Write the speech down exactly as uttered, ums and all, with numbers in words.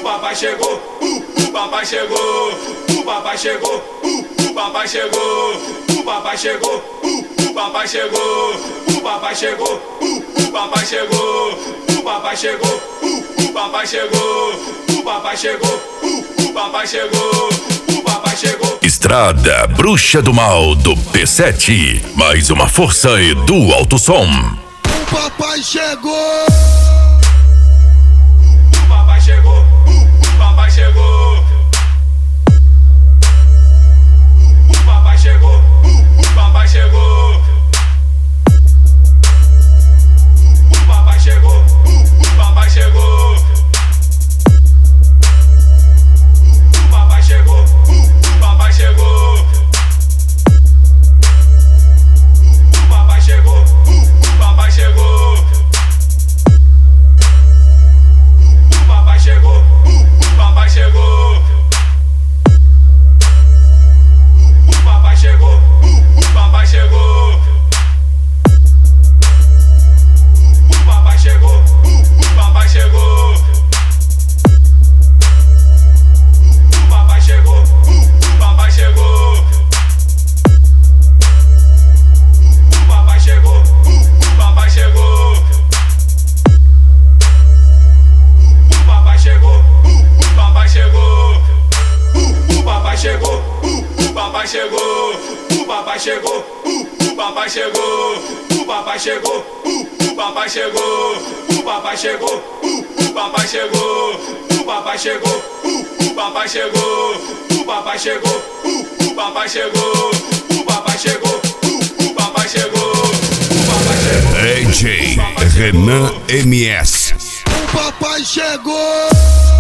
papai chegou, uh, o papai chegou, o papai chegou, uh, o papai chegou, o papai chegou, uh, o papai chegou, o papai chegou, uh, o papai chegou, o papai chegou, uh, o papai chegou, o papai chegou, uh, o papai chegou, o papai chegou. Estrada Bruxa do Mal do P sete, mais uma força e do alto som. O papai chegou. O papai chegou, o papai chegou. O papai chegou, o papai chegou. O papai chegou, o papai chegou. O papai chegou, o papai chegou. O papai chegou, o papai chegou. O papai chegou, o papai chegou. O papai chegou, o papai chegou. O papai chegou, o papai chegou. O papai chegou, o papai chegou. O papai chegou, o papai chegou. O papai chegou, o papai chegou. O papai chegou, o papai chegou. O papai chegou, o papai chegou. O papai chegou, o papai chegou. O papai chegou, o papai chegou. O papai chegou, o papai chegou. O papai chegou, o papai chegou. O papai chegou, o papai chegou. O papai chegou. D J Renan M S. O papai chegou.